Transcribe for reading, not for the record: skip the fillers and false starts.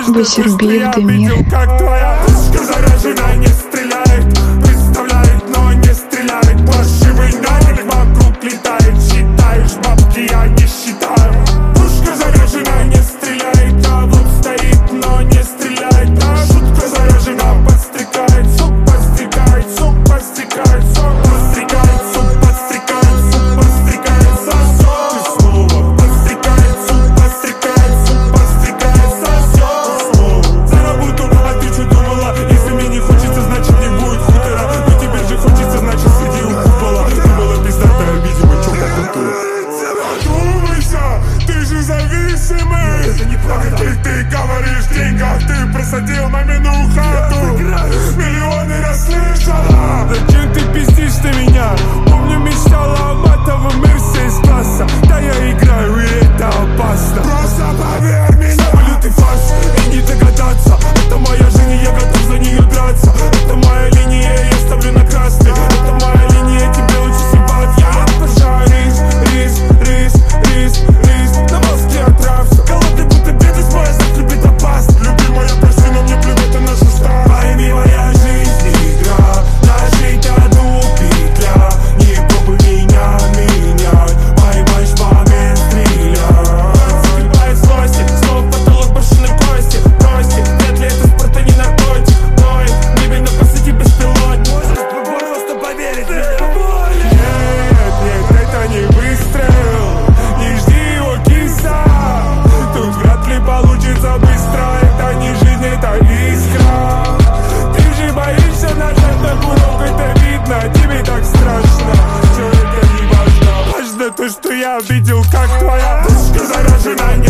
Высербив, дымив. Как твоя пушка заряжена, не стреляет, представляет, но не стреляет. Паршивый навик вокруг летает, считаешь бабки, я не считаю. Пушка заряжена, не стреляет, а вот стоит, но не стреляет. А шутка заряжена, подстрекает, сук подстрекает, сук подстрекает, сук подстрекает, сук подстрекает, сук подстрекает, сосёт. И снова подстрекает, сук подстрекает, сук подстрекает, сосёт. За работу, а ты что думала? Если мне не хочется, значит не будет хутора. Но теперь же хочется, значит сиди у купола. Ты была пиздатая, видимо, чё как культура. Задумайся, ты же зависимый. Это неправда. Ты говоришь деньгах, ты просадил мамину хату. Миллионы расслышала. Зачем ты пиздишь на меня? Помню, мечтала о матовом Мерсе из класса. Да я играю, и это опасно. Просто поверь мне. Самолеты фарс, и не догадаться. Это моя жизнь, и я готов за нее драться. Это моя линия, я ставлю на красный. Это моя линия, тебе лучше съебать. Я обожаю рис. На мозге отрався. Голодный будто бедность, моя знать любит опасно. Любимая просина, мне плевать на нашу старт. Пойми, моя жизнь игра. Нажить одну петля. Не пробуй меня менять. Поймаешь момент, стреляй. Загибает злости, снова потолок брошенной кости. Прости, вряд ли это спорт, а не наркотик. Ноет, небе на посади беспилотник. Можешь просто поверить мне. Нет, это не выстрел. Не жди его, киса. Тут вряд ли получится быстро. Это не жизнь, это искра. Ты же боишься нажать на курок, это видно. Тебе так страшно, что это не важно. Важно то, что я видел, как твоя пушка заряжена.